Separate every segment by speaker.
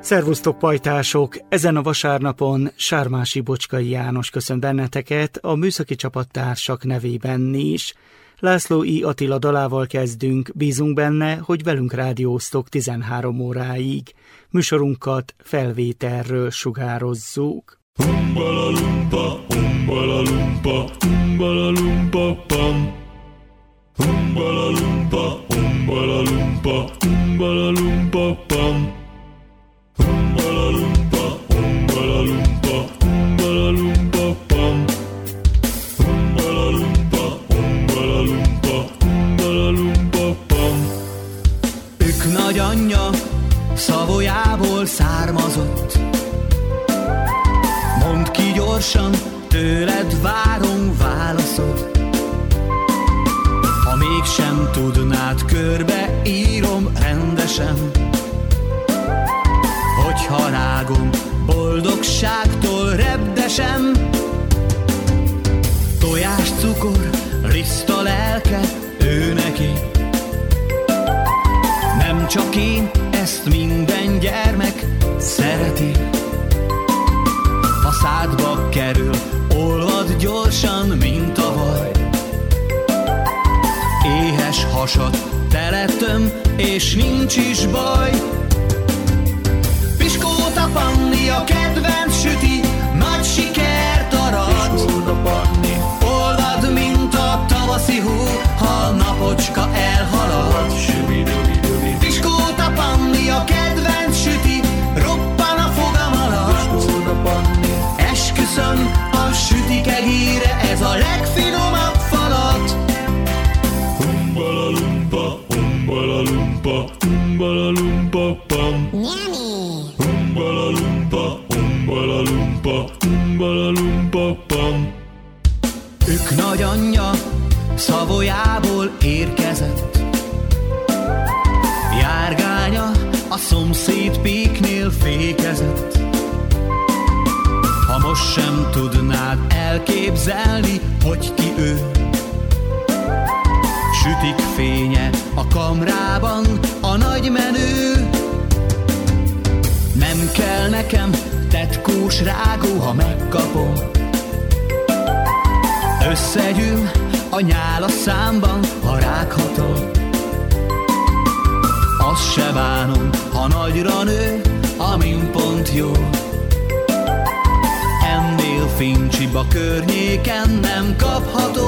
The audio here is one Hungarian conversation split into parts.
Speaker 1: Szervusztok, pajtások! Ezen a vasárnapon Sármási Bocskai János köszönt benneteket, a műszaki csapattársak nevében is. László I. Attila dalával kezdünk, bízunk benne, hogy velünk rádióztok 13 óráig. Műsorunkat felvételről sugározzuk.
Speaker 2: Umbalalumpa, umbalalumpa, umbalalumpa, pam. Umbalalumpa, umbalalumpa, umbalalumpa, pam. Umbalalumpa, umbalalumpa, umbalalumpa, pam. Umbalalumpa, umbalalumpa, umbalalumpa, pam.
Speaker 3: Ők nagyanyja Szavolyából származott. Mondd ki gyorsan, tőled várom válaszod. Ha mégsem tudnád, körbe írom rendesen, hogyha rágom, boldogságtól repdesem. Tojás, cukor, liszt a lelke, ő neki. Nem csak én, ezt minden gyermek szereti. Ha szádba kerül, olvad gyorsan, mint a vaj. Éhes hasad teletöm, és nincs is baj. Piskóta Panni a kedvenc süti, nagy sikert arat.
Speaker 2: Piskóta Panni,
Speaker 3: olvad, mint a tavaszi hó, ha a napocska elhalad. Piskóta Panni a kedvenc süti, roppan a fogam alatt.
Speaker 2: Piskóta Panni,
Speaker 3: esküszöm, a sütik egére, ez a legfinomabb falat.
Speaker 2: umbalalumpa, umbalalumpa, umbalalumpa, pam. Umbalalumpa, umbalalumpa, umbalalumpa, pam.
Speaker 3: Ők nagyanyja Szavolyából érkezett. Járgánya a szomszéd péknél fékezett. Ha most sem tudnád elképzelni, hogy ki ő. Sütik fénye a kamrában, a nagy menő. Nem kell nekem tetkós rágó, ha megkapom. Összegyűl a nyál a számban, ha rághatom. Azt se bánom, ha nagyra nő, amin pont jó. Ennél fincsibb a környéken nem kapható.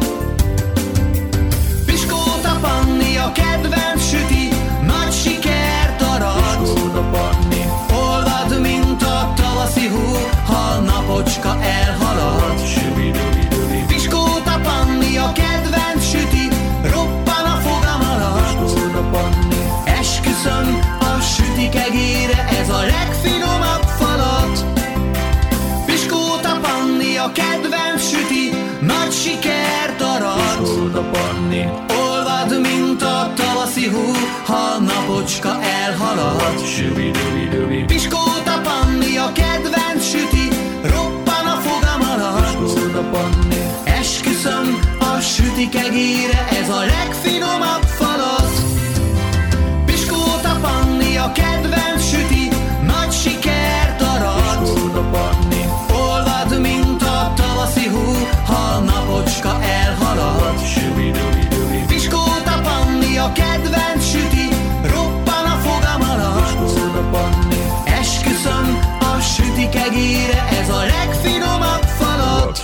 Speaker 3: Piskóta Panni a kedvenc süti, nagy sikert arat.
Speaker 2: Piskóta Panni,
Speaker 3: olvad, mint a tavaszi hó, ha a napocska elhalad. Piskóta Panni a kedvenc süti, roppan a fogam alatt.
Speaker 2: Piskóta Panni,
Speaker 3: esküszöm, a sütik egére, ez a legfinomabb falat. Piskóta Panni a kedvenc süti, nagy sikert arat.
Speaker 2: Piskóta Panni,
Speaker 3: olvad, mint a tavaszi hó, ha a napocska elhalad. Piskóta Panni a kedvenc süti, roppan a fogam alatt.
Speaker 2: Piskóta Panni,
Speaker 3: esküszöm, a sütik egére, ez a legfinomabb falat. Piskóta Panni a kedvenc süti, nagy sikert arat.
Speaker 2: Piskóta Panni,
Speaker 3: olvad, mint a tavaszi hó, ha a napocska elhalad. Piskóta Panni a kedvenc süti, roppan a fogam alatt.
Speaker 2: Piskóta Panni,
Speaker 3: esküszöm, a sütik egére, ez a legfinomabb falat.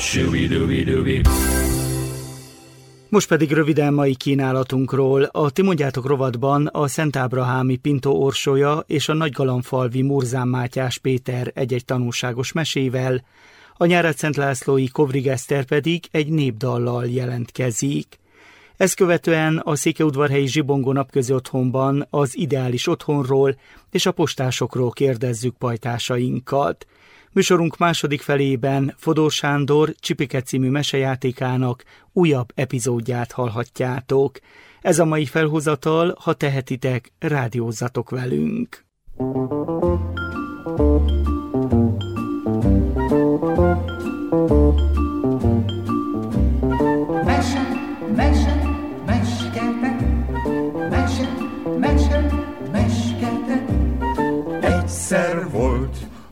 Speaker 1: Most pedig röviden mai kínálatunkról. A Ti mondjátok rovatban a Szentábrahámi Pintó Orsolya és a Nagygalamfalvi Murzán Mátyás Péter egy-egy tanulságos mesével, a Nyárádszent Lászlói Kovrig Eszter pedig egy népdallal jelentkezik. Ezt követően a székelyudvarhelyi Zsibongó Napközi Otthonban az ideális otthonról és a postásokról kérdezzük pajtásainkat. Műsorunk második felében Fodor Sándor Csipike című mesejátékának újabb epizódját hallhatjátok. Ez a mai felhozatal, ha tehetitek, rádiózzatok velünk.
Speaker 4: Egyszer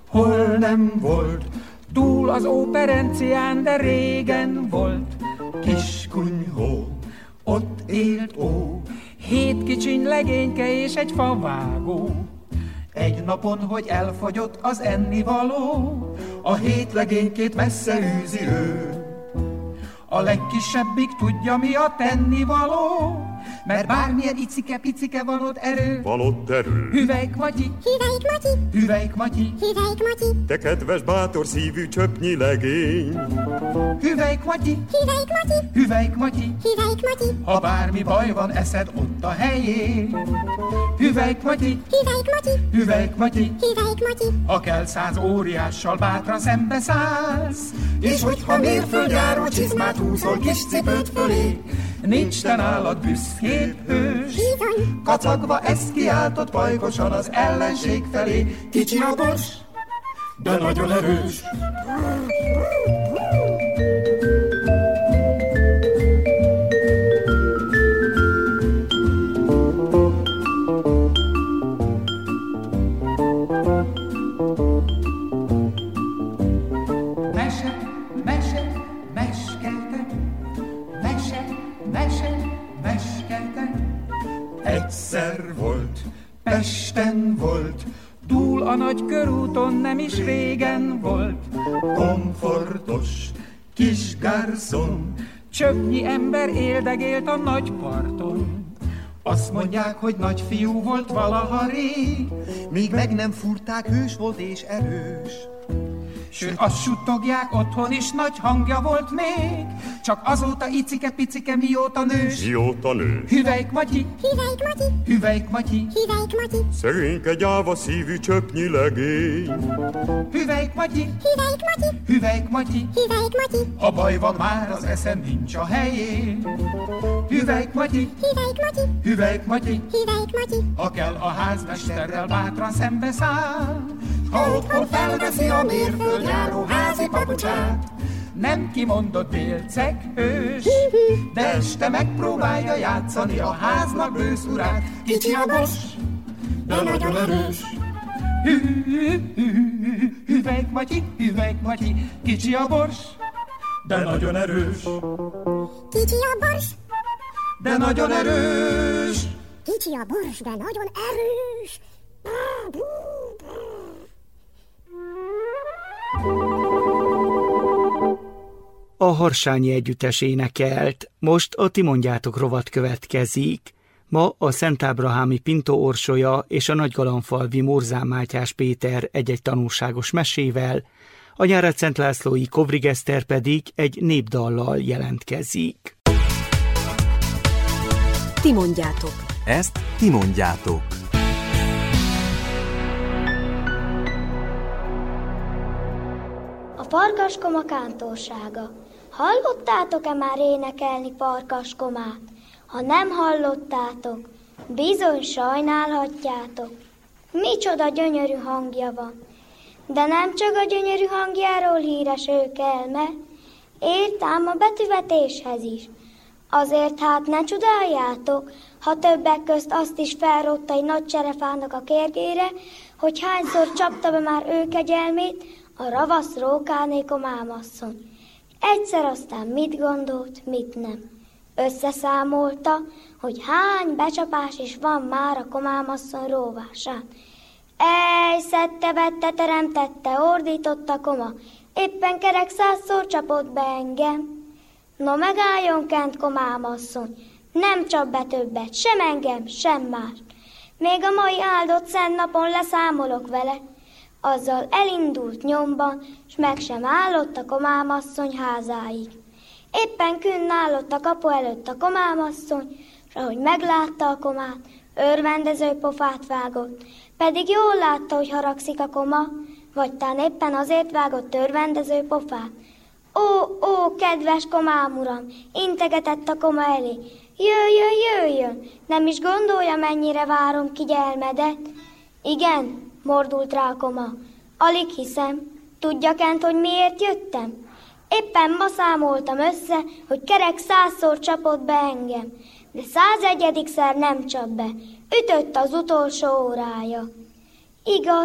Speaker 4: hol nem volt, túl az óperencián, de régen volt. Kiskunyhó, ott élt ó, 7 kicsiny legényke és egy favágó. Egy napon, hogy elfogyott az ennivaló, a 7 legénykét messze űzi ő. A legkisebbik tudja, mi a tennivaló, mert bármilyen icike-picike van ott erő.
Speaker 5: Van ott erő.
Speaker 4: Hüvelyk Matyi,
Speaker 6: Hüvelyk Matyi,
Speaker 4: Hüvelyk Matyi,
Speaker 6: Hüvelyk Matyi,
Speaker 5: te kedves, bátor szívű csöpnyi legény.
Speaker 4: Hüvelyk Matyi,
Speaker 6: Hüvelyk Matyi,
Speaker 4: Hüvelyk Matyi,
Speaker 6: Hüvelyk Matyi,
Speaker 4: ha bármi baj van, eszed ott a helyén. Hüvelyk Matyi,
Speaker 6: Hüvelyk Matyi,
Speaker 4: Hüvelyk Matyi,
Speaker 6: Hüvelyk Matyi,
Speaker 4: ha kell 100 óriással bátran szembe szállsz. És hogyha mérföldjáró csizmát húzol kis cipőt fölé, nincs te nálad büszkébb hős.
Speaker 6: bizony,
Speaker 4: Kacagva ezt kiáltott pajkosan az ellenség felé. Kicsi a bors, de nagyon erős. Mese, mese, meskeltek, mese, mese, meskeltek. Egyszer volt, Pesten volt, túl a nagy körúton nem is régen volt. Komfortos kis garszon, csöpnyi ember éldegélt a nagy parton. Azt mondják, hogy nagy fiú volt valaha rég, míg meg nem fúrták, hős volt és erős. Sőt, azt suttogják, otthon is nagy hangja volt még, csak azóta icike-picike mióta nős.
Speaker 5: Mióta nős.
Speaker 4: Hüvelyk Matyi,
Speaker 6: Hüvelyk Matyi,
Speaker 4: Hüvelyk Matyi,
Speaker 6: Hüvelyk Matyi,
Speaker 5: Szegényke gyáva szívű csöpnyi legény.
Speaker 4: Hüvelyk Matyi,
Speaker 6: Hüvelyk Matyi,
Speaker 4: Hüvelyk Matyi,
Speaker 6: Hüvelyk Matyi,
Speaker 4: ha baj van már, az eszem nincs a helyén. Hüvelyk Matyi,
Speaker 6: Hüvelyk Matyi,
Speaker 4: Hüvelyk Matyi,
Speaker 6: Hüvelyk Matyi,
Speaker 4: ha kell a házmesterrel bátran szembe száll. Ha otthon felveszi a mérföldjáró házi papucsát, nem kimondott délceg hős, de este megpróbálja játszani a háznak bőszurát. Kicsi a bos, de nagyon erős. Hüvelyk Matyi, Hüvelyk Matyi, kicsi a bors, de nagyon erős.
Speaker 6: kicsi a bors,
Speaker 4: De nagyon erős.
Speaker 6: kicsi a bors, de nagyon erős.
Speaker 1: A Harsányi Együttes énekelt, most a Ti mondjátok rovat következik. Ma a Szentábrahámi Pintó Orsolya és a Nagygalamfalvi Murzán Mátyás Péter egy-egy tanulságos mesével, a Nyárádszent Lászlói Kovrig Eszter pedig egy népdallal jelentkezik.
Speaker 7: Ti mondjátok.
Speaker 8: Ezt ti mondjátok.
Speaker 9: A farkaskoma kántorsága. Hallottátok-e már énekelni farkaskomát? Ha nem hallottátok, bizony sajnálhatjátok. Micsoda gyönyörű hangja van. De nem csak a gyönyörű hangjáról híres őkelme, ért ám a betűvetéshez is. Azért hát ne csodáljátok, ha többek közt azt is felrotta egy nagy cserefának a kérgére, hogy hányszor csapta be már ő kegyelmét a ravasz Rókáné komámasszony. Egyszer aztán mit gondolt, mit nem. Összeszámolta, hogy hány becsapás is van már a komámasszony róvásán. Ej, szedte, vette, teremtette, ordított a koma, éppen kerek 100-szor csapott be engem. No megálljon kent, komámasszony, nem csap be többet, sem engem, sem más. Még a mai áldott szent napon leszámolok vele. Azzal elindult nyomban, s meg sem állott a komámasszony házáig. Éppen künn állott a kapu előtt a komámasszony, s ahogy meglátta a komát, örvendező pofát vágott, pedig jól látta, hogy haragszik a koma, vagy tán éppen azért vágott örvendező pofát. Ó, kedves komám uram, integetett a koma elé. Jöjjön, nem is gondolja, mennyire várom kigyelmedet. Igen, mordult rá a koma, alig hiszem. Tudja kent, hogy miért jöttem? Éppen ma számoltam össze, hogy kerek 100-szor csapott be engem, de 101-szer nem csap be, ütött az utolsó órája. Igaz,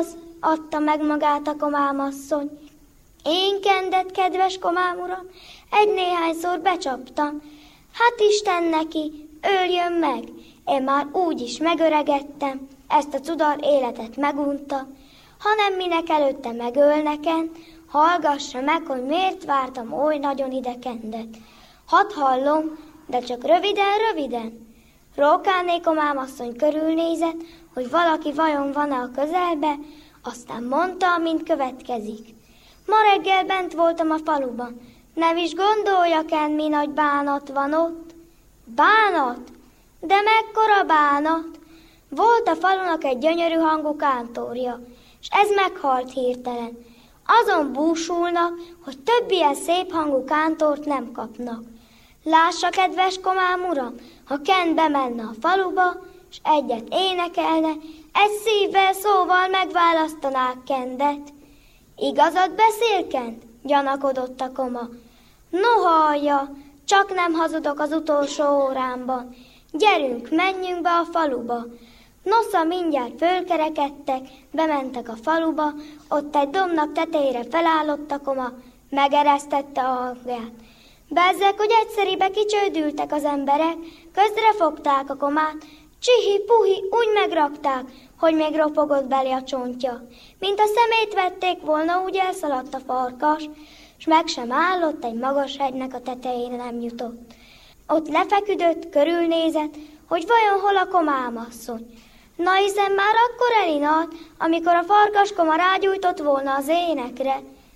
Speaker 9: adta meg magát a komámasszony. Én kendet, kedves komám uram, egy-néhányszor becsaptam. Hát Isten neki, öljön meg, én már úgy is megöregettem, ezt a cudar életet megunta, hanem minek előtte megöl nekem, hallgassa meg, hogy miért vártam oly nagyon ide kendet. Hadd hallom, de csak röviden. Rókáné komámasszony körülnézett, hogy valaki vajon van-e a közelbe, aztán mondta, amint következik. Ma reggel bent voltam a faluban, nem is gondoljak el, mi nagy bánat van ott. Bánat? De mekkora bánat? Volt a falunak egy gyönyörű hangú kántorja, és ez meghalt hirtelen. Azon búsulnak, hogy több ilyen szép hangú kántort nem kapnak. Lássa, kedves komám uram, ha Kent bemenne a faluba, és egyet énekelne, egy szívvel szóval megválasztanák Kentet. Igazat beszél Kent? Gyanakodott a koma. No hallja, csak nem hazudok az utolsó órámban. Gyerünk, menjünk be a faluba. Nosza mindjárt fölkerekedtek, bementek a faluba, ott egy dombnak tetejére felállott a koma, megeresztette a hangját. Bezzek, hogy egyszeribe kicsődültek az emberek, közre fogták a komát, csihi-puhi úgy megrakták, hogy még ropogott belé a csontja. Mint a szemét vették volna, úgy elszaladt a farkas, s meg sem állott, egy magas hegynek a tetejére nem jutott. Ott lefeküdött, körülnézett, hogy vajon hol a komámasszony. Na hiszen már akkor elinalt, amikor a farkaskoma rágyújtott volna az énekre.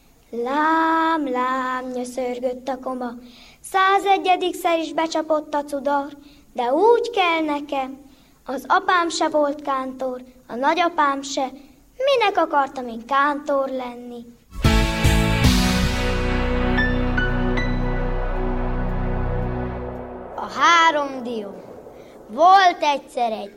Speaker 9: Lám, lám, nyöszörgött a koma. 101-szer is becsapott a cudar, de úgy kell nekem. Az apám se volt kántor, a nagyapám se. Minek akartam én kántor lenni?
Speaker 7: A 3 dió. Volt egyszer egy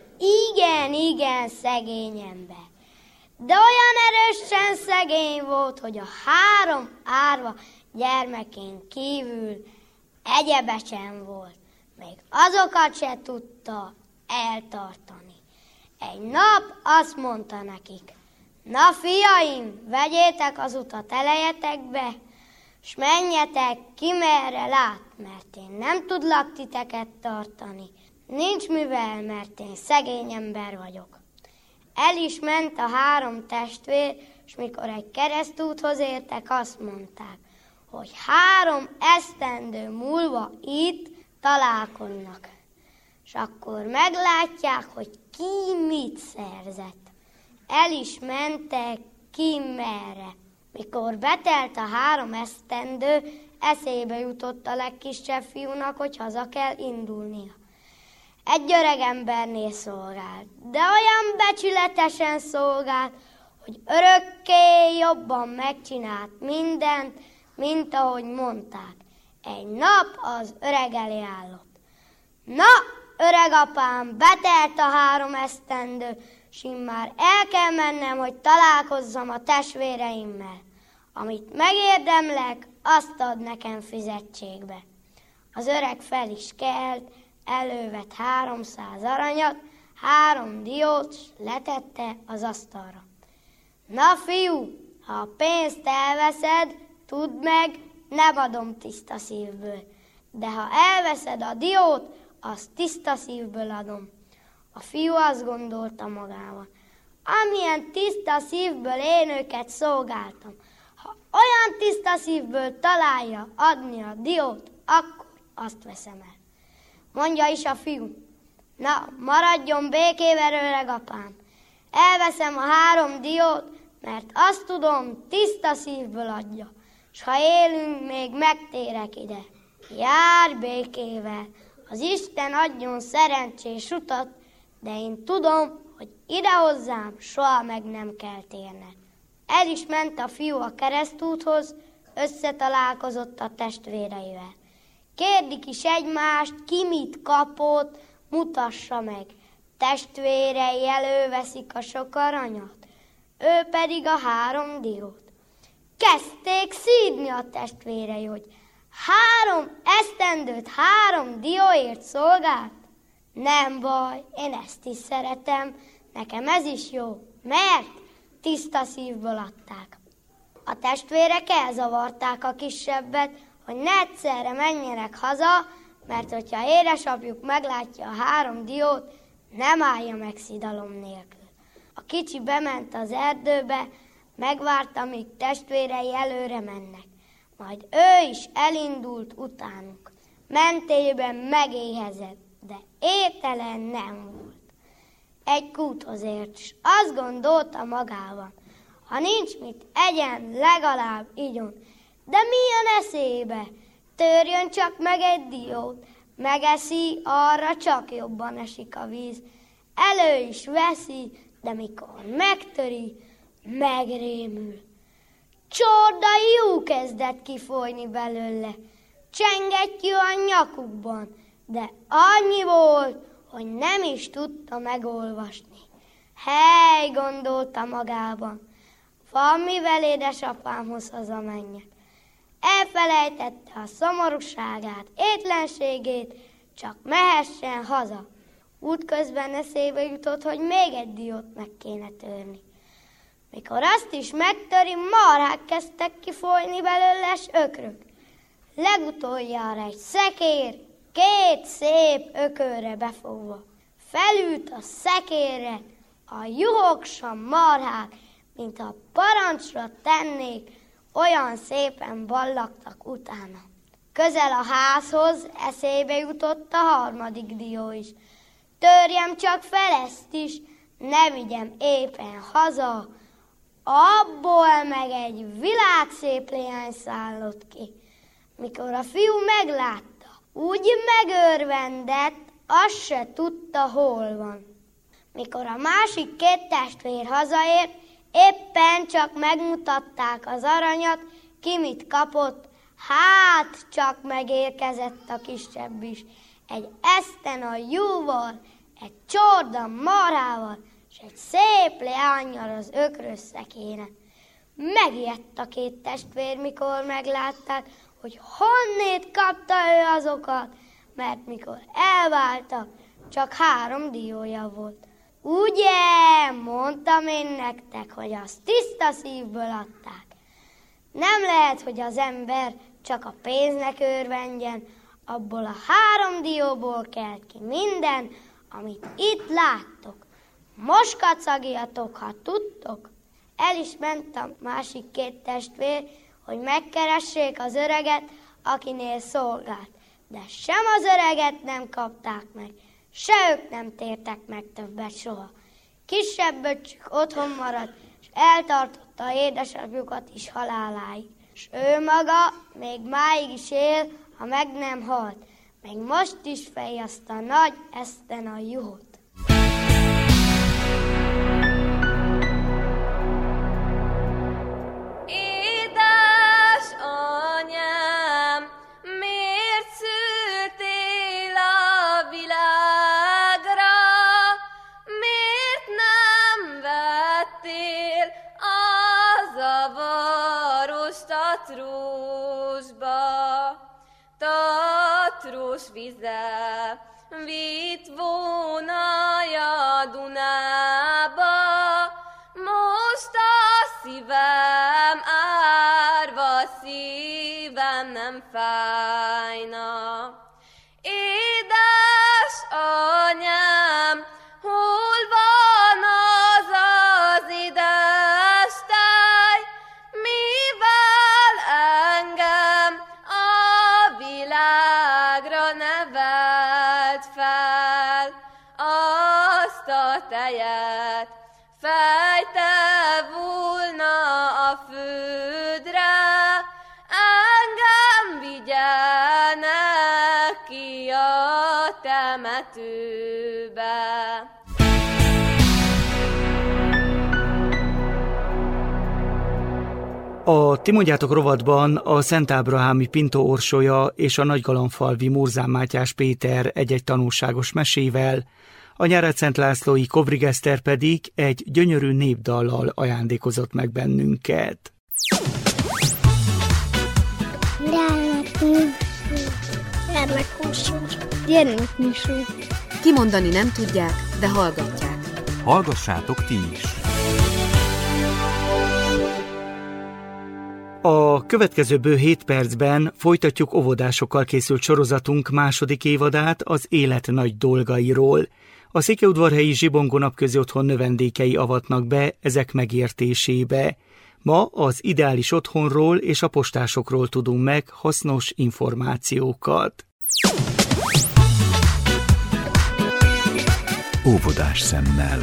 Speaker 7: igen szegény ember. De olyan erősen szegény volt, hogy a 3 árva gyermekén kívül egyebe sem volt. Még azokat se tudta eltartani. Egy nap azt mondta nekik: na fiaim, vegyétek az utat elejetekbe, s menjetek ki merre lát, mert én nem tudlak titeket tartani. Nincs mivel, mert én szegény ember vagyok. El is ment a 3 testvér, és mikor egy keresztúthoz értek, azt mondták, hogy 3 esztendő múlva itt találkoznak. És akkor meglátják, hogy ki mit szerzett. El is mentek ki merre. Mikor betelt a 3 esztendő, eszébe jutott a legkisebb fiúnak, hogy haza kell indulnia. Egy öreg embernél szolgált, de olyan becsületesen szolgált, hogy örökké jobban megcsinált mindent, mint ahogy mondták. Egy nap az öreg elé állott. Na, öregapám, betelt a 3 esztendő, s immár el kell mennem, hogy találkozzam a testvéreimmel. Amit megérdemlek, azt ad nekem fizetségbe. Az öreg fel is kelt, elővett 300 aranyat, 3 diót, s letette az asztalra. Na fiú, ha a pénzt elveszed, tudd meg, nem adom tiszta szívből. De ha elveszed a diót, azt tiszta szívből adom. A fiú azt gondolta magával: amilyen tiszta szívből én őket szolgáltam, ha olyan tiszta szívből találja adni a diót, akkor azt veszem el. Mondja is a fiú: na, maradjon békével, öregapám. Elveszem a 3 diót, mert azt tudom, tiszta szívből adja, s ha élünk, még megtérek ide. Jár békével, az Isten adjon szerencsés utat, de én tudom, hogy ide hozzám soha meg nem kell térned. El is ment a fiú a keresztúthoz, összetalálkozott a testvéreivel. Kérdik is egymást, ki mit kapott, mutassa meg. Testvérei előveszik a sok aranyat, ő pedig a 3 diót. Kezdték szídni a testvérei, hogy 3 esztendőt 3 dióért szolgált? Nem baj, én ezt is szeretem, nekem ez is jó, mert tiszta szívből adták. A testvérek elzavarták a kisebbet, hogy ne egyszerre menjenek haza, mert hogyha édesapjuk meglátja a 3 diót, nem állja meg szidalom nélkül. A kicsi bement az erdőbe, megvárta, míg testvérei előre mennek. Majd ő is elindult utánuk. Mentében megéhezett, de ételen nem volt. Egy kúthoz ért, s azt gondolta magában, ha nincs mit egyen, legalább igyon. De mi jön eszébe? Törjön csak meg egy diót, megeszi, arra csak jobban esik a víz. Elő is veszi, de mikor megtöri, megrémül. Csorda jú kezdett kifolyni belőle, csengettyű a nyakukban, de annyi volt, hogy nem is tudta megolvasni. Hely, gondolta magában, van mivel édesapámhoz hazamenjek. Elfelejtette a szomorúságát, étlenségét, csak mehessen haza. Útközben eszébe jutott, hogy még egy diót meg kéne törni. Mikor azt is megtöri, marhák kezdtek kifolyni belőle, s ökrök. Legutoljára egy szekér, 2 szép ökörre befogva. Felült a szekérre, a juhok s a marhák, mint a parancsra tennék, olyan szépen ballagtak utána. Közel a házhoz eszébe jutott a 3. dió is. Törjem csak fel ezt is, ne vigyem éppen haza, abból meg egy világszép leány szállott ki. Mikor a fiú meglátta, úgy megörvendett, azt se tudta, hol van. Mikor a másik 2 testvér hazaért, éppen csak megmutatták az aranyat, ki mit kapott, hát csak megérkezett a kisebb is. Egy eszten a júval, egy csorda marhával, és egy szép leánnyal az ökrös szekéren. Megijedt a 2 testvér, mikor meglátták, hogy honnét kapta ő azokat, mert mikor elváltak, csak 3 diója volt. Ugye, mondtam én nektek, hogy azt tiszta szívből adták. Nem lehet, hogy az ember csak a pénznek örvendjen, abból a 3 dióból kelt ki minden, amit itt láttok. Most kacagjatok, ha tudtok. El is ment a másik 2 testvér, hogy megkeressék az öreget, akinél szolgált. De sem az öreget nem kapták meg, se ők nem tértek meg többet soha. Kisebb böcsük otthon maradt, és eltartotta édesapjukat is haláláig. S ő maga még máig is él, ha meg nem halt. Még most is fej azt a nagy eszten a juhot.
Speaker 10: Tatrós vize vitt vonalja Dunába, most a szívem árva, szívem nem fájna. Édes anyám, hol van az édes tej, mivel engem a világra nevelt fel, azt a tejet fejte volna a földre, engem vigyenek ki a temetőbe.
Speaker 1: A Ti mondjátok rovatban a Szentábrahámi Pintó Orsolya és a Nagygalamfalvi Murzán Mátyás Péter egy-egy tanulságos mesével, a Nyárád-Szent Lászlói Kovrig Eszter pedig egy gyönyörű népdallal ajándékozott meg bennünket.
Speaker 11: Gyermekműsor. Kimondani nem tudják, de hallgatják.
Speaker 8: Hallgassátok ti is!
Speaker 1: A következő bő 7 percben folytatjuk óvodásokkal készült sorozatunk második évadát az élet nagy dolgairól. A Székelyudvarhelyi Zsibongó Napközi Otthon növendékei avatnak be ezek megértésébe. Ma az ideális otthonról és a postásokról tudunk meg hasznos információkat.
Speaker 8: Óvodás szemmel.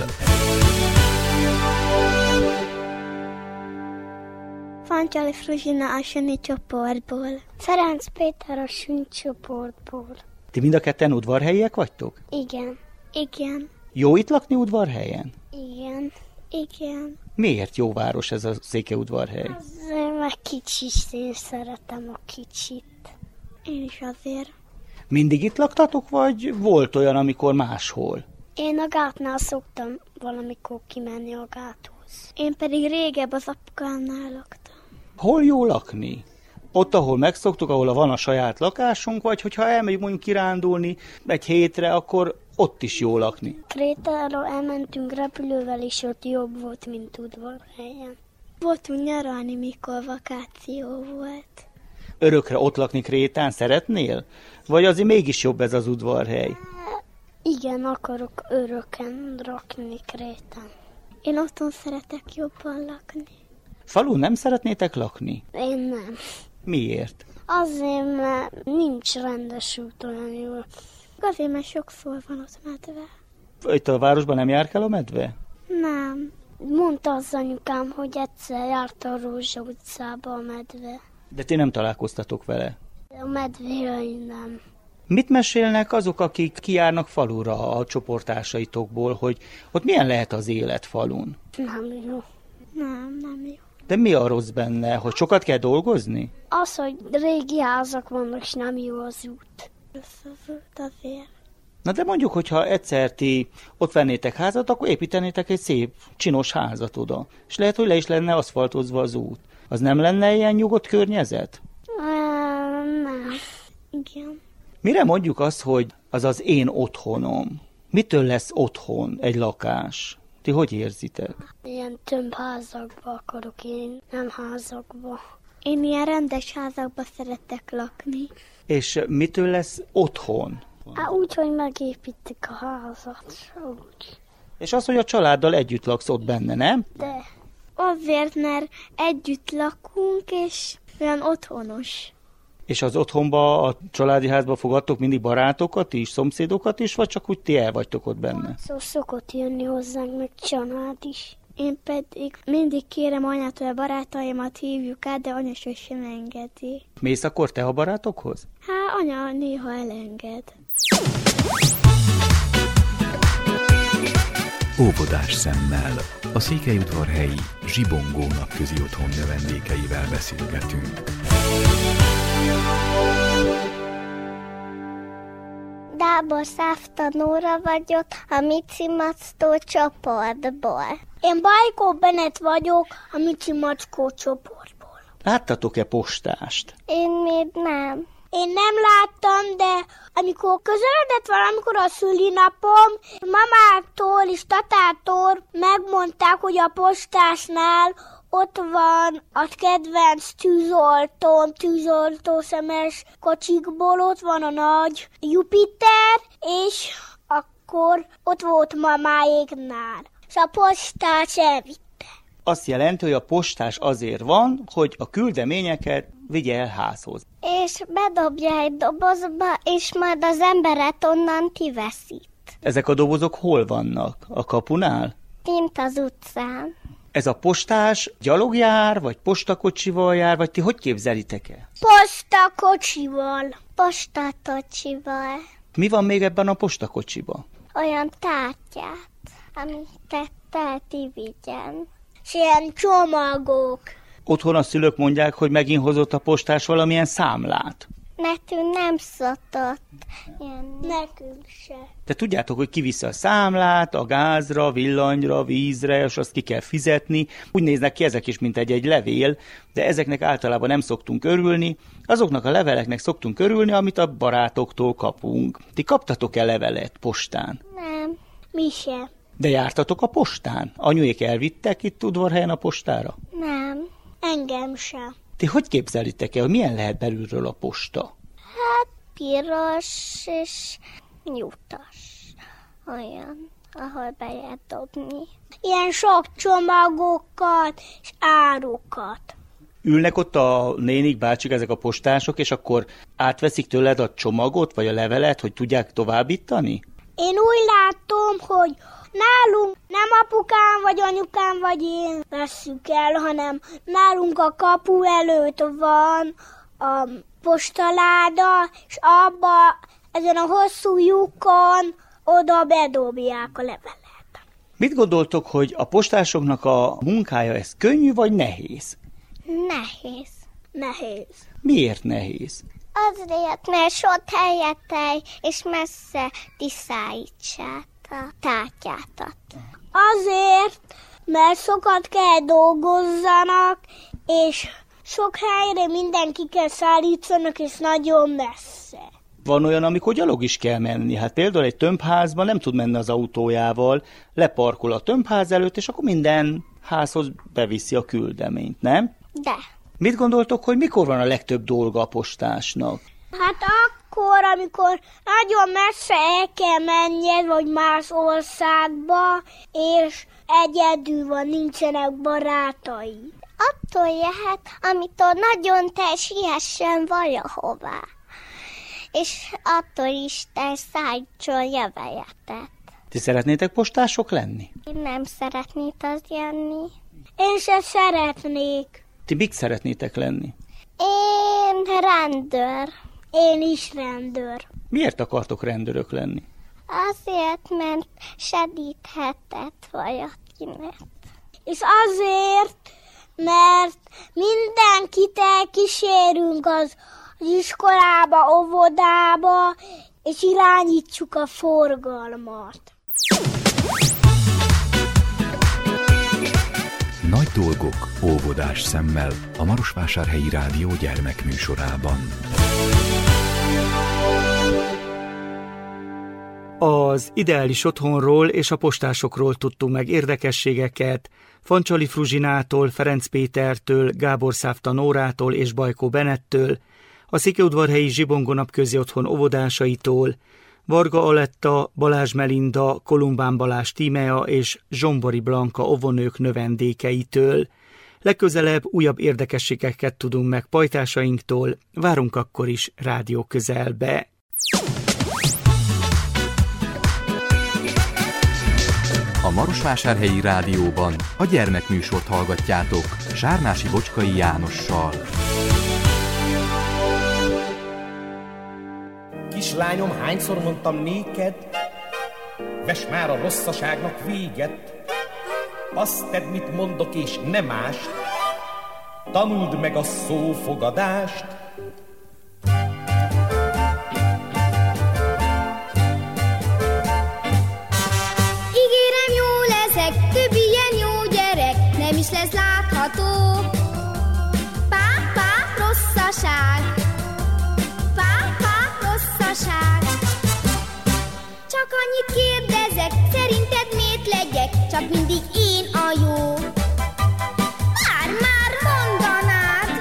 Speaker 9: Fancsali Fruzsina a Süni csoportból.
Speaker 6: Ferenc Péter a Süni csoportból.
Speaker 1: Ti mind a ketten udvarhelyiek vagytok?
Speaker 6: Igen.
Speaker 9: Igen.
Speaker 1: Jó itt lakni Udvarhelyen?
Speaker 6: Igen.
Speaker 9: Igen.
Speaker 1: Miért jó város ez a Székelyudvarhely?
Speaker 6: Azért meg kicsi, én szeretem a kicsit.
Speaker 9: Én is azért.
Speaker 1: Mindig itt laktatok, vagy volt olyan, amikor máshol?
Speaker 6: Én a gátnál szoktam valamikor kimenni a gáthoz.
Speaker 9: Én pedig régebb az apukámnál laktam.
Speaker 1: Hol jó lakni? Ott, ahol megszoktuk, ahol van a saját lakásunk, vagy hogyha elmegyünk mondjuk kirándulni egy hétre, akkor ott is jó lakni?
Speaker 6: Krétára elmentünk repülővel, és ott jobb volt, mint Udvarhelyen.
Speaker 9: Voltunk nyaralni, mikor vakáció volt.
Speaker 1: Örökre ott lakni Krétán szeretnél? Vagy azért mégis jobb ez az Udvarhely?
Speaker 6: Igen, akarok öröken rakni Krétán.
Speaker 9: Én otthon szeretek jobban lakni.
Speaker 1: Falun nem szeretnétek lakni?
Speaker 6: Én nem.
Speaker 1: Miért?
Speaker 6: Azért, mert nincs rendes út olyan jól.
Speaker 9: Azért, mert sokszor van ott medve.
Speaker 1: Itt a városban nem jár el a medve?
Speaker 9: Nem.
Speaker 6: Mondta az anyukám, hogy egyszer járt a Rózsa utcába a medve.
Speaker 1: De ti nem találkoztatok vele?
Speaker 6: A medvéjai nem.
Speaker 1: Mit mesélnek azok, akik kijárnak falura a csoportársaitokból, hogy ott milyen lehet az élet falun?
Speaker 6: Nem jó.
Speaker 9: Nem jó.
Speaker 1: De mi a rossz benne, hogy sokat kell dolgozni?
Speaker 6: Az, hogy régi házak vannak, és nem jó az út.
Speaker 9: Az út azért.
Speaker 1: Na de mondjuk, hogyha egyszer ti ott vennétek házat, akkor építenétek egy szép, csinos házat oda. És lehet, hogy le is lenne aszfaltozva az út. Az nem lenne ilyen nyugodt környezet?
Speaker 6: Nem.
Speaker 9: Igen.
Speaker 1: Mire mondjuk azt, hogy az az én otthonom? Mitől lesz otthon egy lakás? Ti hogy érzitek?
Speaker 6: Ilyen több házakba akarok én, nem házakba.
Speaker 9: Én ilyen rendes házakba szeretek lakni.
Speaker 1: És mitől lesz otthon?
Speaker 6: Úgy, hogy megépítik a házat. Úgy.
Speaker 1: És az, hogy a családdal együtt laksz ott benne, nem?
Speaker 6: De.
Speaker 9: Azért, mert együtt lakunk, és olyan otthonos.
Speaker 1: És az otthonba, a családi házba fogadtok mindig barátokat is, szomszédokat is, vagy csak úgy ti el vagytok ott benne?
Speaker 6: Szóval szokott jönni hozzánk, meg család is.
Speaker 9: Én pedig mindig kérem anyától, a barátaimat hívjuk át, de anya sosem engedi.
Speaker 1: Mész akkor te a barátokhoz?
Speaker 9: Anya néha elenged.
Speaker 8: Óvodás szemmel. A Székelyudvarhelyi Zsibongó Napközi Otthon növendékeivel beszélgetünk.
Speaker 6: Dábor Szávta Nóra vagyok, a Mici Mackó csoportból. Én Bajkó Benett vagyok, a Mici Mackó csoportból.
Speaker 1: Láttatok-e postást?
Speaker 6: Én még nem. Én nem láttam, de amikor közeledett valamikor a szülinapom, mamáktól és tatától megmondták, hogy a postásnál ott van a kedvenc tűzoltószemes kocsikból, ott van a nagy Jupiter, és akkor ott volt mamáéknál. És a postás elvitte.
Speaker 1: Azt jelenti, hogy a postás azért van, hogy a küldeményeket vigye el házhoz.
Speaker 6: És bedobja egy dobozba, és majd az emberet onnan kiveszít.
Speaker 1: Ezek a dobozok hol vannak? A kapunál?
Speaker 6: Kint az utcán.
Speaker 1: Ez a postás gyalog jár, vagy postakocsival jár, vagy ti hogy képzelitek el?
Speaker 6: Postakocsival. Postatocsival.
Speaker 1: Mi van még ebben a postakocsiban?
Speaker 6: Olyan tártyát, amit telti vigyen. És ilyen csomagok.
Speaker 1: Otthon a szülők mondják, hogy megint hozott a postás valamilyen számlát.
Speaker 6: Nekünk nem szokott. Nekünk se.
Speaker 1: De tudjátok, hogy kiviszi a számlát, a gázra, villanyra, vízre, és azt ki kell fizetni. Úgy néznek ki ezek is, mint egy levél, de ezeknek általában nem szoktunk örülni. Azoknak a leveleknek szoktunk örülni, amit a barátoktól kapunk. Ti kaptatok-e levelet postán?
Speaker 6: Nem, mi sem.
Speaker 1: De jártatok a postán? Anyuék elvittek itt Udvarhelyen a postára?
Speaker 6: Nem, engem sem.
Speaker 1: Ti hogy képzelitek el, milyen lehet belülről a posta?
Speaker 6: Hát piros és nyutas. Olyan, ahol be lehet dobni. Ilyen sok csomagokat és árukat.
Speaker 1: Ülnek ott a nénik, bácsik, ezek a postások, és akkor átveszik tőled a csomagot, vagy a levelet, hogy tudják továbbítani?
Speaker 6: Én úgy látom, hogy nálunk nem apukám, vagy anyukám, vagy én vesszük el, hanem nálunk a kapu előtt van a postaláda, és abba, ezen a hosszú lyukon oda bedobják a levelet.
Speaker 1: Mit gondoltok, hogy a postásoknak a munkája ez könnyű, vagy nehéz?
Speaker 6: Nehéz. Nehéz.
Speaker 1: Miért nehéz?
Speaker 6: Azért, mert sok helyetel és messze tiszállítsák a tárgyátat. Azért, mert sokat kell dolgozzanak, és sok helyre mindenki kell szállítsanak, és nagyon messze.
Speaker 1: Van olyan, amikor gyalog is kell menni. Hát például egy tömbházban nem tud menni az autójával, leparkol a tömbház előtt, és akkor minden házhoz beviszi a küldeményt, nem?
Speaker 6: De.
Speaker 1: Mit gondoltok, hogy mikor van a legtöbb dolga a postásnak?
Speaker 6: Hát akkor, amikor nagyon messze el kell menjed, vagy más országba, és egyedül van, nincsenek barátai. Attól jöhet, amitől nagyon te siessen valahová. És attól Isten szállítson jövejetet.
Speaker 1: Ti szeretnétek postások lenni?
Speaker 6: Én nem szeretnék az lenni. Én se szeretnék.
Speaker 1: Ti mik szeretnétek lenni?
Speaker 6: Én rendőr. Én is rendőr.
Speaker 1: Miért akartok rendőrök lenni?
Speaker 6: Azért, mert segíthetett valakinek. És azért, mert mindenkit elkísérünk az iskolába, óvodába, és irányítsuk a forgalmat.
Speaker 8: Nagy dolgok óvodás szemmel a Marosvásárhelyi Rádió gyermekműsorában.
Speaker 1: Az ideális otthonról és a postásokról tudtunk meg érdekességeket, Fancsali Fruzsinától, Ferenc Pétertől, Gábor Szávta Nórától és Bajkó Benettől, a Székelyudvarhelyi Zsibongó Napközi Otthon óvodásaitól, Varga Aletta, Balázs Melinda, Kolumbán Balázs Tímea és Zsombori Blanka óvónők növendékeitől. Legközelebb újabb érdekességeket tudunk meg pajtásainktól, várunk akkor is rádió közelbe.
Speaker 8: A Marosvásárhelyi Rádióban a gyermekműsort hallgatjátok Sárnási Bocskai Jánossal.
Speaker 11: Kislányom, hányszor mondtam néked, vess már a rosszaságnak véget. Azt tedd, mit mondok, és ne mást, tanuld meg a szófogadást.
Speaker 12: Ígérem, jó leszek, több ilyen jó gyerek nem is lesz látható. Pápá, rosszaság, csak annyit kérdezek, szerinted miért legyek, csak mindig én a jó. Bár már mondanád,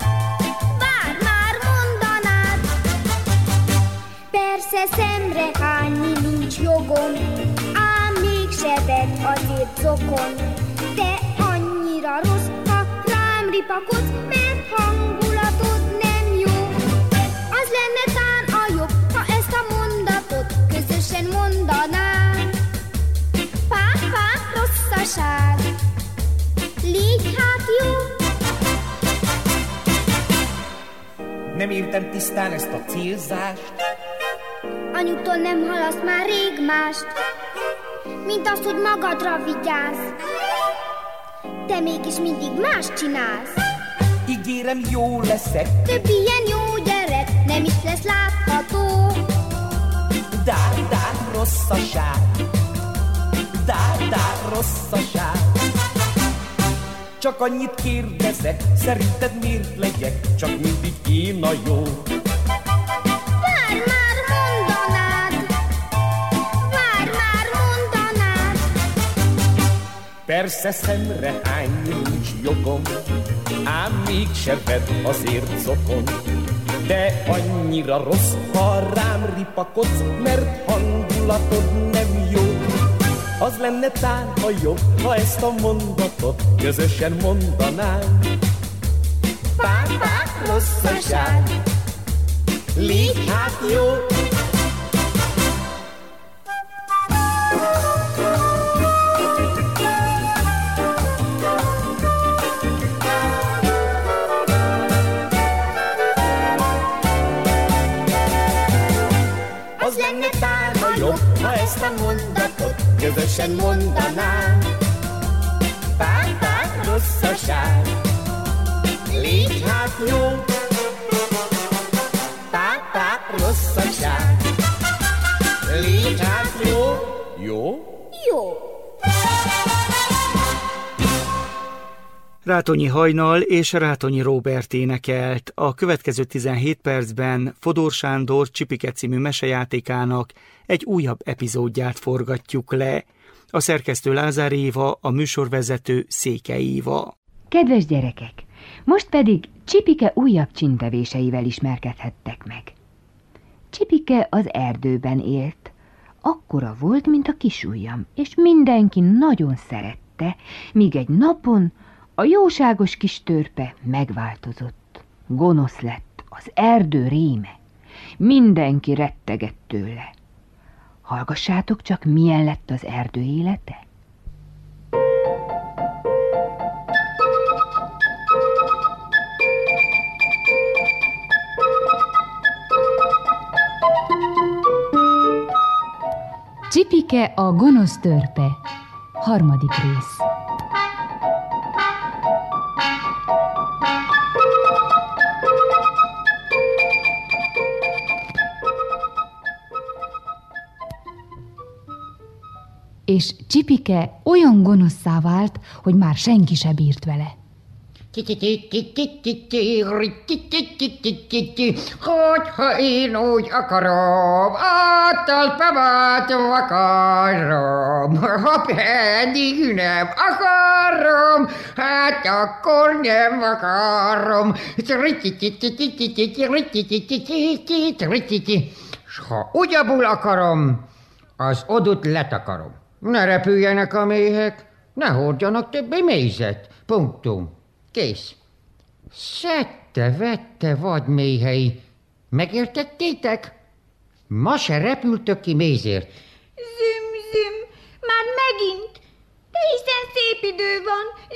Speaker 12: persze szemre hányni nincs jogom, ám mégse vedd azért zokon. Te annyira rossz, ha rám ripakodsz, mert hangulatod nem jó. Az lenne tán a jobb, ha ezt a mondatot közösen mondanánk. Pápá, rosszaság, légy hát jó.
Speaker 11: Nem értem tisztán ezt a célzást.
Speaker 12: Anyutól nem hallasz már rég mást, mint azt, hogy magadra vigyázz. Te mégis mindig más csinálsz.
Speaker 11: Ígérem, jó leszek,
Speaker 12: több ilyen jó gyerek nem is lesz látható.
Speaker 11: Dár, rosszaság, dár, rosszaság. Csak annyit kérdezek, szerinted miért legyek, csak mindig én a jó.
Speaker 12: Várj már, mondanád,
Speaker 11: Persze szemrehányni nincs jogom, ám mégse vedd azért zokon. De annyira rossz, ha rám ripakodsz, mert hangulatod nem jó. Az lenne tán a jobb, ha ezt a mondatot közösen mondanánk. Pák, rosszaság, légy hát jó.
Speaker 4: Az lenne tán a jobb, ha ezt a mondatot közösen mondanánk. Pák, rosszaság, légy hát jó. Pák, rosszaság, légy hát jó.
Speaker 11: Jó?
Speaker 4: Jó.
Speaker 1: Rátonyi Hajnal és Rátonyi Róbert énekelt. A következő 17 percben Fodor Sándor Csipike című mesejátékának egy újabb epizódját forgatjuk le. A szerkesztő Lázár Éva, a műsorvezető Székely Éva.
Speaker 13: Kedves gyerekek, most pedig Csipike újabb csintevéseivel ismerkedhettek meg. Csipike az erdőben élt. Akkora volt, mint a kisujjam, és mindenki nagyon szerette, míg egy napon a jóságos kis törpe megváltozott. Gonosz lett, az erdő réme. Mindenki rettegett tőle. Hallgassátok csak, milyen lett az erdő élete. Csipike a gonosz törpe. 3. rész. És Csipike olyan gonoszszá vált, hogy már senki se bírt vele.
Speaker 14: Hogyha én úgy akarom, a talpamát akarom, ha pedig nem akarom, hát akkor nem akarom. S ha ugyabul akarom, az odut letakarom. Ne repüljenek a méhek, ne hordjanak többé mézet. Punktum. Kész. Szedte-vette vadméhei. Megértettétek? Ma se repültök ki mézért.
Speaker 12: Züm, már megint. De hiszen szép idő van.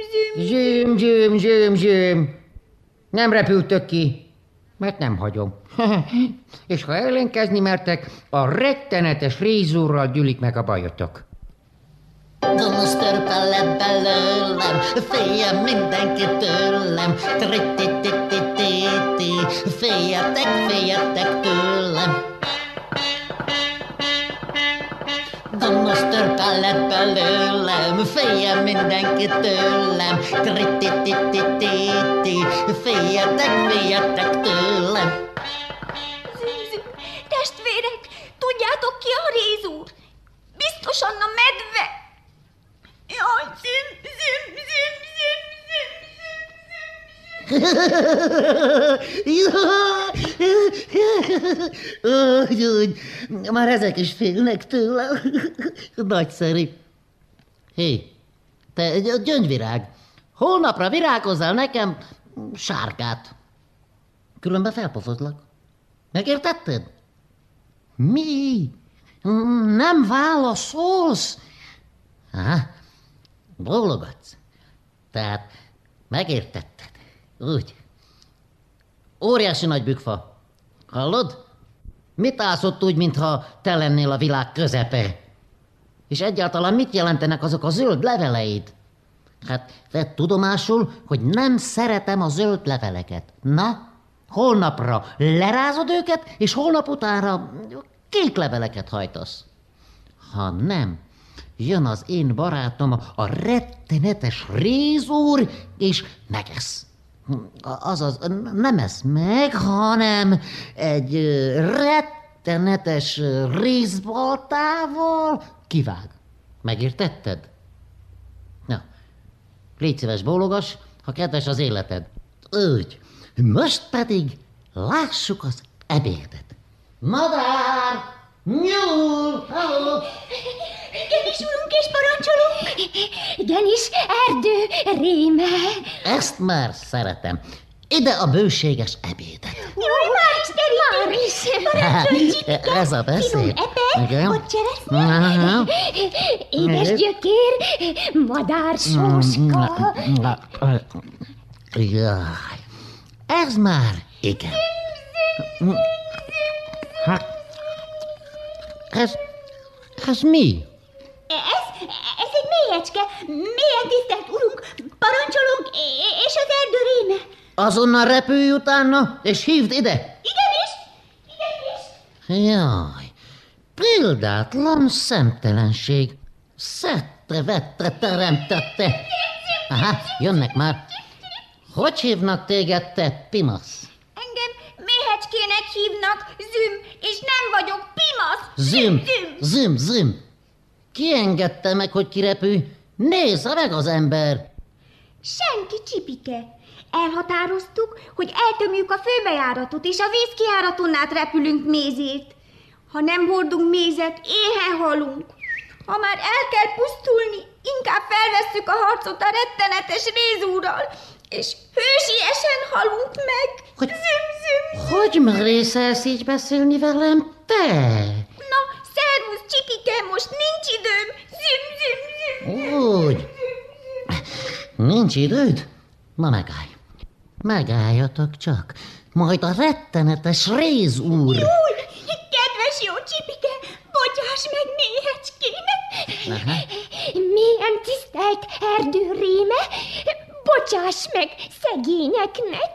Speaker 14: Züm. Nem repültök ki, mert nem hagyom. És ha ellenkezni mertek, a rettenetes frízurral gyűlik meg a bajotok.
Speaker 3: Gonosz törpe lett belőlem, féljen mindenki tőlem. Tri-ti-ti-ti-ti-ti, féljetek tőlem. Gonosz törpe lett belőlem, féljen mindenki tőlem. Tri-ti-ti-ti-ti, féljetek tőlem.
Speaker 12: Züm, testvérek, tudjátok ki a rézúr? Biztosan a medve. Jaj,
Speaker 3: züm. Már ezek is félnek tőle. Nagyszerű. Hé, te gyöngyvirág, holnapra virágozzál nekem sárgát. Különben felpofozlak. Megértetted? Mi? Nem válaszolsz? Bólogatsz. Tehát megértetted. Úgy. Óriási nagy bükfa. Hallod? Mit állsz ott úgy, mintha te lennél a világ közepe? És egyáltalán mit jelentenek azok a zöld leveleid? Hát vedd tudomásul, hogy nem szeretem a zöld leveleket. Na, holnapra lerázod őket, és holnap utánra kék leveleket hajtasz. Ha nem, jön az én barátom, a rettenetes rézúr, és megesz. Azaz nem esz meg, hanem egy rettenetes rézbaltával kivág. Megértetted? Légy szíves, bólogass, ha kedves az életed. Úgy. Most pedig lássuk az ebédet. Madár! Nyúl! Halló!
Speaker 12: Igenis, urunk, és parancsolunk! Igenis, erdő, réme!
Speaker 3: Ezt már szeretem. Ide a bőséges ebédet.
Speaker 12: Jaj, már is terítés! Parancsolj, Csipike!
Speaker 3: Ez a beszéd.
Speaker 12: Finom epe, ott cseresznye, édes gyökér, madársóska.
Speaker 3: Jaj, ez már igen. Hát, ez mi?
Speaker 12: Ez egy mélyecske, mélyen tisztelt urunk, parancsolunk, és az erdő réme.
Speaker 3: Azonnal repülj utána, és hívd ide.
Speaker 12: Igenis.
Speaker 3: Jaj, példátlan szemtelenség. Szedte, vette, teremtette. Aha, jönnek már. Hogy hívnak téged, te pimasz?
Speaker 12: Engem méhecskének hívnak, Züm, és nem vagyok pimasz.
Speaker 3: Züm. Ki engedte meg, hogy kirepülj? Nézze meg az ember.
Speaker 12: Senki, Csipike. Elhatároztuk, hogy eltömjük a főbejáratot, és a vízkijáraton át repülünk mézért. Ha nem hordunk mézet, éhen halunk. Ha már el kell pusztulni, inkább felvesszük a harcot a rettenetes rézúrral, és hősiesen halunk meg. Züm.
Speaker 3: Hogy merészelsz így beszélni velem, te?
Speaker 12: Na, szervusz, Csipike, most nincs időm. Züm.
Speaker 3: Úgy. Nincs időd? Na megállj. Megálljatok csak. Majd a rettenetes rézúr.
Speaker 12: Júj, kedves jó Csipike, bocsáss meg méhecskének.
Speaker 3: Aha.
Speaker 12: Mélyen tisztelt erdőréme, bocsáss meg szegényeknek.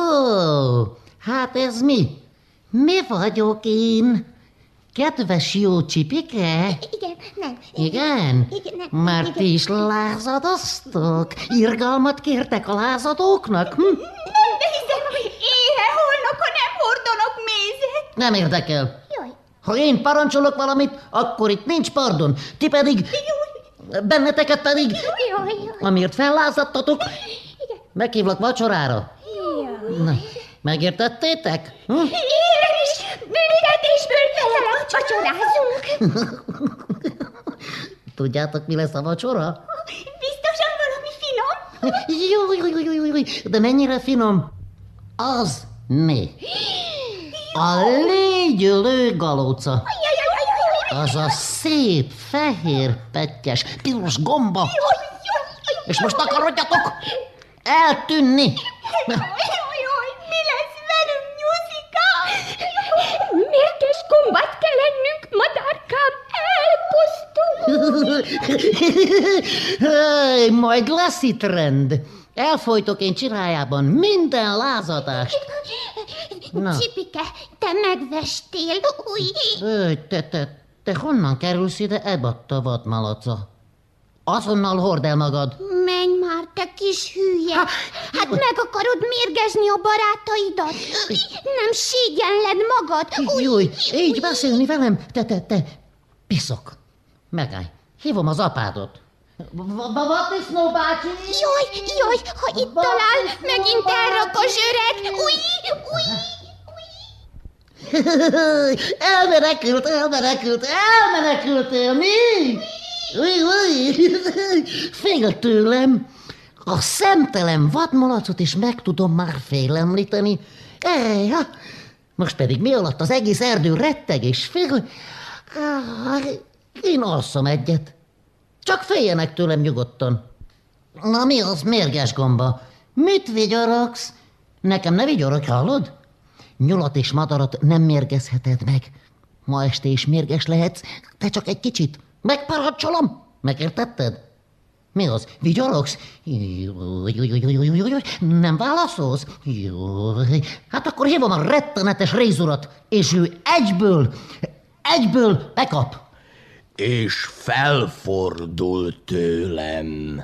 Speaker 3: Hát ez mi? Mi vagyok én? Kedves jó Csipike?
Speaker 12: Igen, nem.
Speaker 3: Igen?
Speaker 12: Igen.
Speaker 3: Már ti is lázadoztok? Irgalmat kértek a lázadóknak?
Speaker 12: Nem hiszem, éhen holnak, ha nem hordanak mézet.
Speaker 3: Nem érdekel.
Speaker 12: Jaj.
Speaker 3: Ha én parancsolok valamit, akkor itt nincs pardon. Ti pedig... Benneteket pedig...
Speaker 12: Jaj.
Speaker 3: Amiért fellázadtatok, meghívlak vacsorára.
Speaker 12: Jaj.
Speaker 3: Na, megértettétek?
Speaker 12: Én is büntetésből velem vacsorázunk.
Speaker 3: Tudjátok, mi lesz a vacsora?
Speaker 12: Biztosan valami finom.
Speaker 3: Jó, de mennyire finom? Az mi? A légyölő galóca. Az a szép, fehér, pettyes, piros gomba. És most akarodjatok eltűnni.
Speaker 12: Jaj, mi lesz velünk, Nyuszika? Mérges gombát kell ennünk, madárkám, elpusztul.
Speaker 3: Majd lesz itt rend. Elfolytok én csirájában minden lázadást. Na.
Speaker 12: Csipike, te megvestél,
Speaker 3: Te honnan kerülsz ide, ebatta vadmalaca? Azonnal hord el magad.
Speaker 12: Menj már, te kis hülye! Hát meg akarod mérgezni a barátaidat? Nem szégyenled magad!
Speaker 3: Júj, így beszélni velem? Te, piszok. Megállj, hívom az apádot. Vatisznó bácsi!
Speaker 12: Jaj, ha itt talál, megint elrakos öreg!
Speaker 3: Elmenekültél, mi? Fél tőlem. A szemtelen vadmalacot is meg tudom már félemlíteni. Most pedig mi alatt az egész erdő retteg és fél? Én alszom egyet. Csak féljenek tőlem nyugodtan. Na mi az, mérges gomba? Mit vigyorogsz? Nekem ne vigyorogj, hallod? Nyulat és madarat nem mérgezheted meg. Ma este is mérges lehetsz, de csak egy kicsit. Megparancsolom? Megértetted? Mi az? Vigyorogsz? Nem válaszolsz? Hát akkor hívom a rettenetes rézurat, és ő egyből bekap.
Speaker 15: És felfordul tőlem.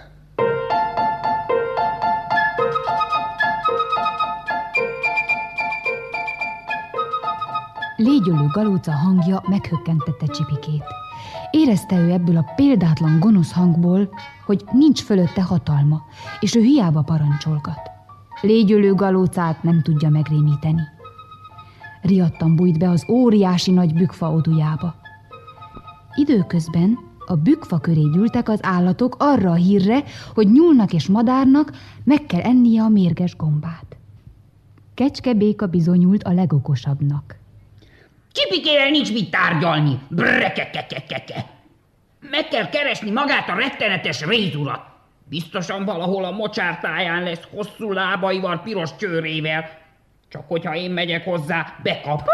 Speaker 13: Légyölő galóca hangja meghökkentette Csipikét. Érezte ő ebből a példátlan gonosz hangból, hogy nincs fölötte hatalma, és ő hiába parancsolgat. Légyölő galócát nem tudja megrémíteni. Riadtan bújt be az óriási nagy bükfa odujába. Időközben a bükfa köré gyűltek az állatok arra a hírre, hogy nyúlnak és madárnak meg kell ennie a mérges gombát. Kecskebéka bizonyult a legokosabbnak.
Speaker 16: Csipikével nincs mit tárgyalni, brekekekekeke. Meg kell keresni magát a rettenetes rézurat. Biztosan valahol a mocsártáján lesz hosszú lábaival, piros csőrével. Csak hogyha én megyek hozzá, bekap.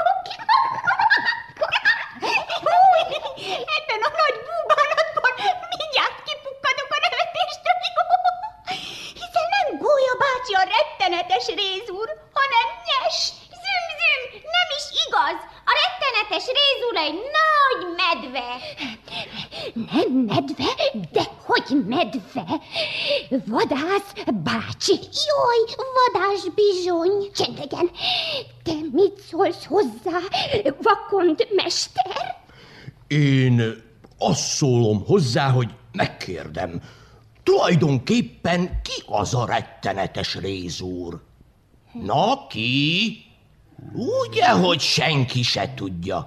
Speaker 12: Ebben a nagy búbánatban mindjárt kipukkadok a nevetéstől, hiszen nem Gólya bácsi a rettenetes rézúr, hanem Nyes. Züm, nem is igaz. A rettenetes rézúr egy nagy medve.
Speaker 17: Nem medve, de hogy medve? Vadász bácsi. Jaj, vadász bizony. Csend legyen. Te mit szólsz hozzá, vakond mester?
Speaker 15: Én azt szólom hozzá, hogy megkérdem, tulajdonképpen ki az a rettenetes rézúr? Na, ki? Ugye, hogy senki se tudja.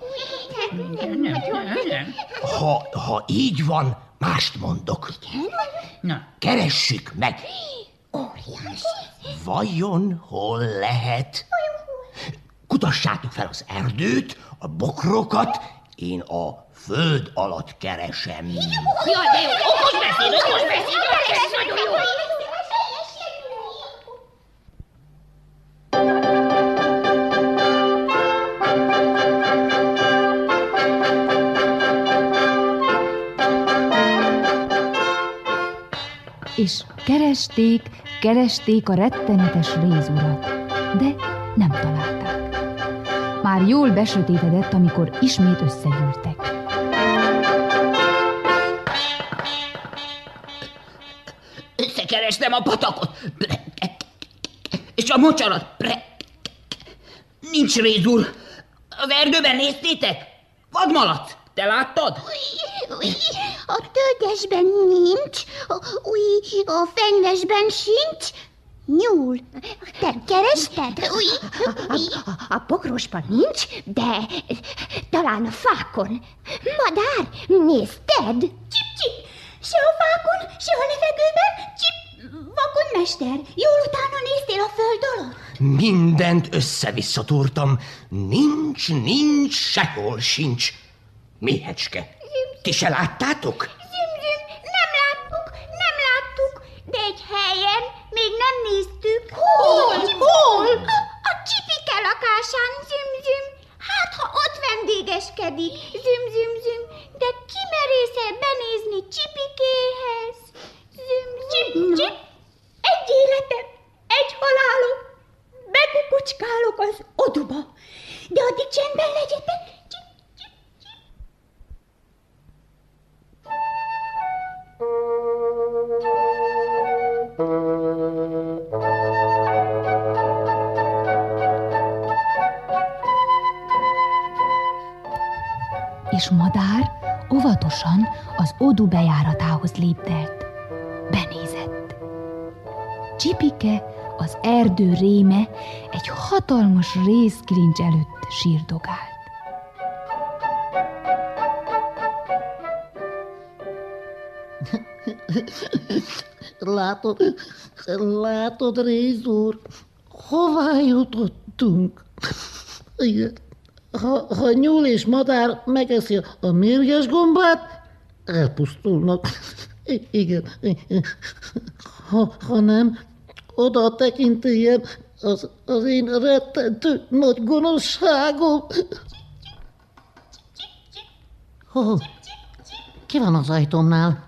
Speaker 15: Ha így van, mást mondok. Keressük meg. Vajon hol lehet? Kutassátok fel az erdőt, a bokrokat, én a föld alatt keresem.
Speaker 16: Jaj, de jó, okos beszéd, ez nagyon jó.
Speaker 13: És keresték a rettenetes rézurat, de nem találták. Már jól besötétedett, amikor ismét összegyűltek.
Speaker 16: Összekerestem a patakot, és a mocsarat, nincs rézúr. Az erdőben néztétek? Vadmalac, te láttad?
Speaker 17: A tölgyesben nincs, a fenyvesben sincs. Nyúl, te kerested? A pokrosban nincs, de talán a fákon. Madár, nézted?
Speaker 12: Csip, se a fákon, se a levegőben, vakond mester, jól utána néztél a föld alatt?
Speaker 15: Mindent össze-visszatúrtam. Nincs, sehol sincs. Méhecske, ti se láttátok?
Speaker 12: Züm, nem láttuk, de egy helyen még nem néztük. Hol? A Csipike lakásán, züm, hát ha ott vendégeskedik, züm, de ki merészel benézni Csipikéhez? Züm, egy életem, egy halálom, bekukucskálok az oduba, de addig csendben legyetek.
Speaker 13: És madár óvatosan az odu bejáratához léptelt. Benézett. Csipike, az erdő réme, egy hatalmas rézkilincs előtt sírdogált.
Speaker 18: Látod, rézúr, hová jutottunk? Igen. Ha nyúl és madár megeszi a mérges gombát, elpusztulnak. Igen. Ha nem, oda a tekintélyem az én rettentő nagy gonoszságom. Ki van az ajtómnál?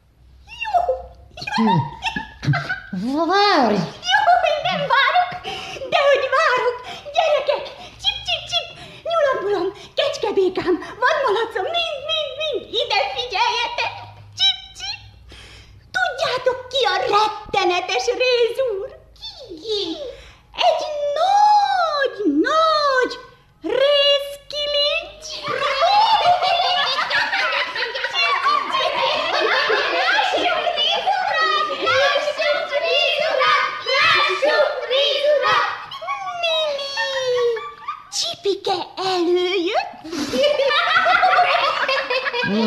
Speaker 18: Várj!
Speaker 12: Jaj, nem várok, dehogy várok! Gyerekek! Csip! Nyulam, kecskebékám, vadmalacom, mind! Ide figyeljetek! Csip! Tudjátok ki a rettenetes rézúr? Ki? Egy nagy rézkilincs!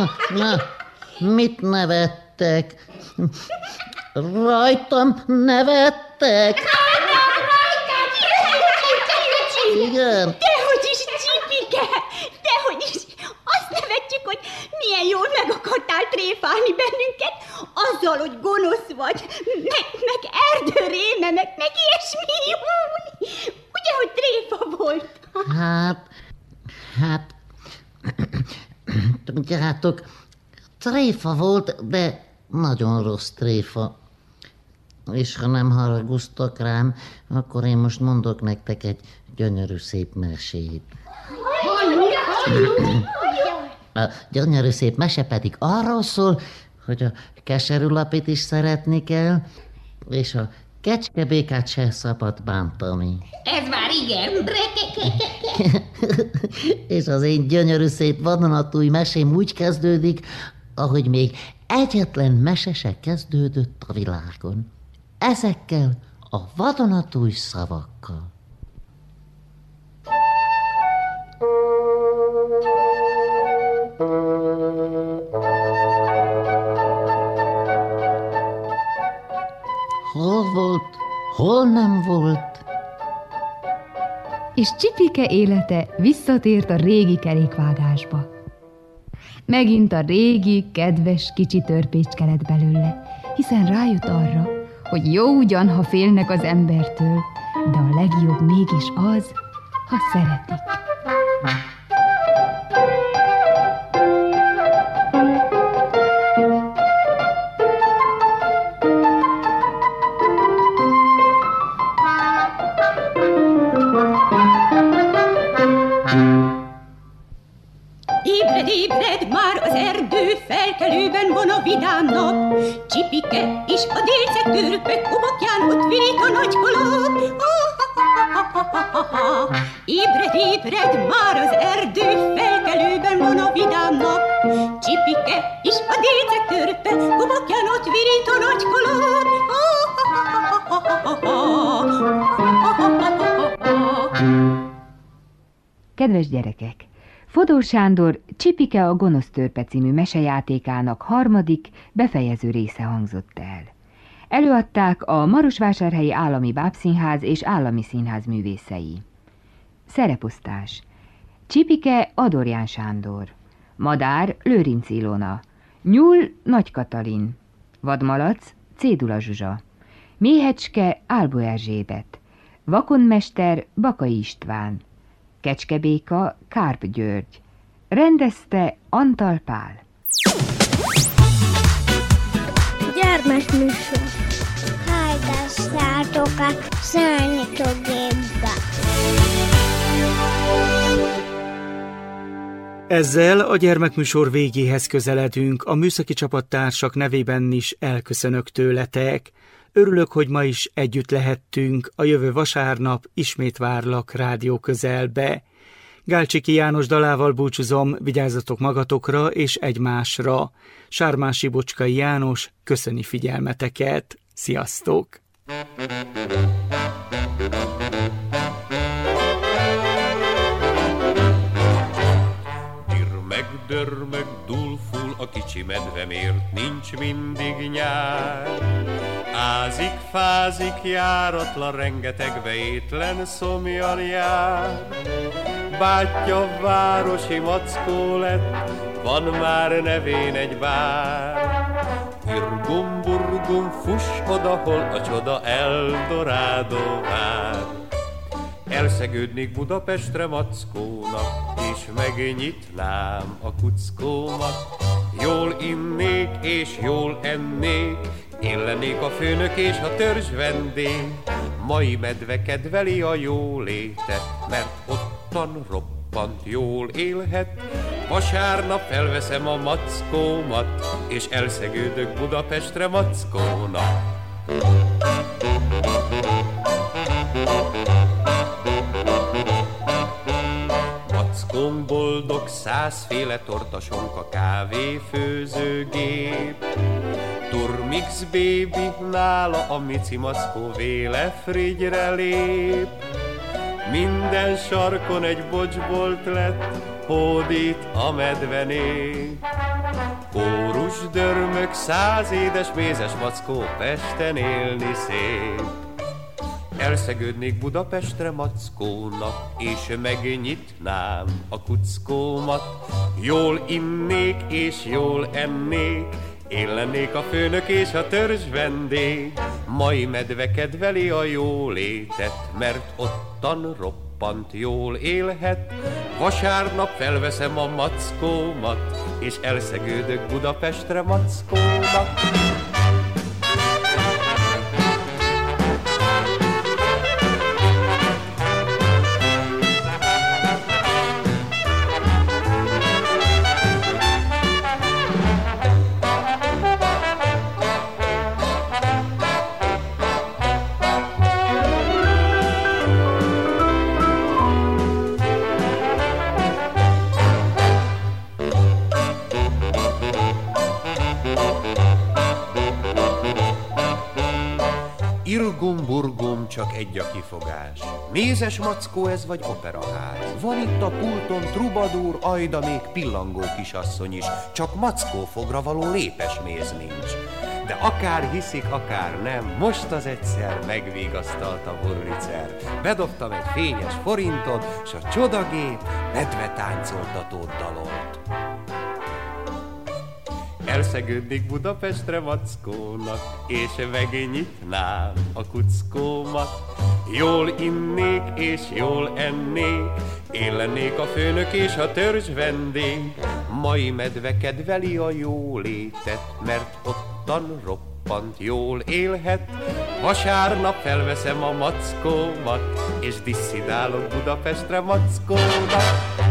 Speaker 18: Na, mit nevettek? Rajtam nevettek? Igen.
Speaker 12: Dehogy is, Csipike! Dehogy is! Azt nevetjük, hogy milyen jól meg akartál tréfálni bennünket, azzal, hogy gonosz vagy, meg erdőréme, meg ilyesmi. Ugye, hogy tréfa volt?
Speaker 18: Hát, tudjátok, tréfa volt, de nagyon rossz tréfa. És ha nem haragudtak rám, akkor én most mondok nektek egy gyönyörű szép mesét. A gyönyörű szép mese pedig arról szól, hogy a keserű lapit is szeretni kell, és a kecskebékát se szabad bántani.
Speaker 12: Ez már igen.
Speaker 18: És az én gyönyörű szép vadonatúj mesém úgy kezdődik, ahogy még egyetlen mese se kezdődött a világon. Ezekkel a vadonatúj szavakkal. Hol volt, hol nem volt?
Speaker 13: És Csipike élete visszatért a régi kerékvágásba. Megint a régi, kedves kicsi törpécske lett belőle, hiszen rájött arra, hogy jó ugyan, ha félnek az embertől, de a legjobb mégis az, ha szeretik.
Speaker 12: Ébred, már az erdő felkelőben van a vidám nap. Csipike és a délceg törpök kubokján ott virít a nagy kalap. Ébred, már az erdő felkelőben van a vidám nap. Csipike és a délceg törpök kubokján ott virít a nagy kalap.
Speaker 13: Kedves gyerekek! Fodor Sándor Csipike a gonosz törpe című mesejátékának harmadik, befejező része hangzott el. Előadták a Marosvásárhelyi Állami Bábszínház és Állami Színház művészei. Szereposztás: Csipike Adorján Sándor, Madár Lőrinc Ilona, Nyúl Nagy Katalin, Vadmalac Cédula Zsuzsa, Méhecske Álbo Erzsébet, Vakonmester Bakai István, Kecskebéka Kárp György, rendezte Antal Pál.
Speaker 6: Gyermekműsor. Hallgassátok a Számítógépbe.
Speaker 1: Ezzel a gyermekműsor végéhez közeledünk, a műszaki csapattársak nevében is elköszönök tőletek. Örülök, hogy ma is együtt lehettünk, a jövő vasárnap ismét várlak rádió közelbe. Gálcsiki János dalával búcsúzom, vigyázzatok magatokra és egymásra. Sármási Bocskai János köszöni figyelmeteket. Sziasztok!
Speaker 19: Dörmög, dúlful a kicsi medvemért, nincs mindig nyár. Ázik, fázik, járatlan, rengetegbe étlen szomjan jár. Bátyja városi mackó lett, van már nevén egy bár. Irgum, burgum, fuss oda, hol a csoda Eldorádó vár. Elszegődnék Budapestre mackónak, és megnyitnám a kuckómat. Jól innék és jól ennék, én lennék a főnök és a törzs vendég. Mai medve kedveli a jólétet, mert ottan roppant jól élhet. Vasárnap felveszem a mackómat, és elszegődök Budapestre mackónak. Mackón boldog, 100 féle tortasonka, kávéfőzőgép. Turmix baby, nála a mici mackó véle frigyre lép. Minden sarkon egy bocsbolt lett, hódít a medvenép. Kórus dörmök, 100 édes mézes mackó, Pesten élni szép. Elszegődnék Budapestre mackónak, és megnyitnám a kuckómat. Jól innék és jól ennék, én lennék a főnök és a törzs vendég. Mai medve kedveli a jólétet, mert ottan roppant jól élhet. Vasárnap felveszem a mackómat, és elszegődök Budapestre mackónak. Irgum-burgum, csak egy a kifogás. Mézes mackó ez vagy operaház. Van itt a pulton trubadúr, ajda, még pillangó kisasszony is, csak mackófogra való lépes méz nincs. De akár hiszik, akár nem, most az egyszer megvigasztalt a Wurlitzer. Bedobtam egy fényes forintot, s a csodagép medve táncoltatót dalolt. Elszegődnék Budapestre mackónak, és megnyitnám a kuckómat. Jól innék és jól ennék, én lennék a főnök és a törzs vendég. Mai medve kedveli a jólétet, mert ottan roppant jól élhet. Vasárnap felveszem a mackómat, és disszidálok Budapestre mackónak.